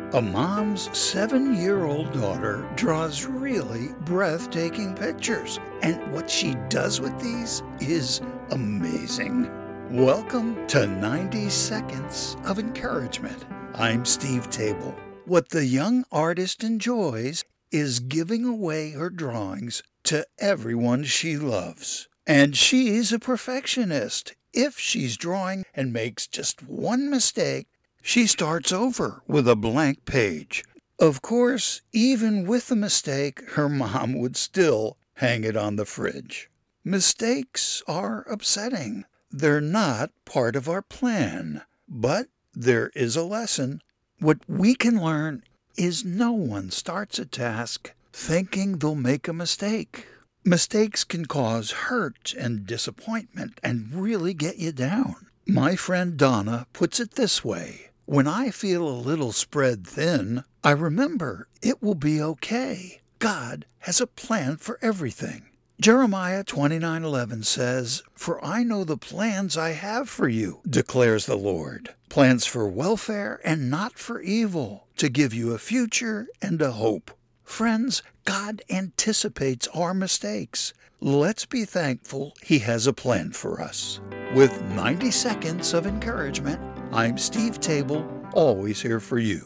A mom's 7-year-old daughter draws really breathtaking pictures, and what she does with these is amazing. Welcome to 90 Seconds of Encouragement. I'm Steve Table. What the young artist enjoys is giving away her drawings to everyone she loves. And she's a perfectionist. If she's drawing and makes just one mistake, she starts over with a blank page. Of course, even with the mistake, her mom would still hang it on the fridge. Mistakes are upsetting. They're not part of our plan, but there is a lesson. What we can learn is no one starts a task thinking they'll make a mistake. Mistakes can cause hurt and disappointment and really get you down. My friend Donna puts it this way: when I feel a little spread thin, I remember it will be okay. God has a plan for everything. Jeremiah 29:11 says, "For I know the plans I have for you, declares the Lord, plans for welfare and not for evil, to give you a future and a hope." Friends, God anticipates our mistakes. Let's be thankful He has a plan for us. With 90 seconds of encouragement, I'm Steve Table, always here for you.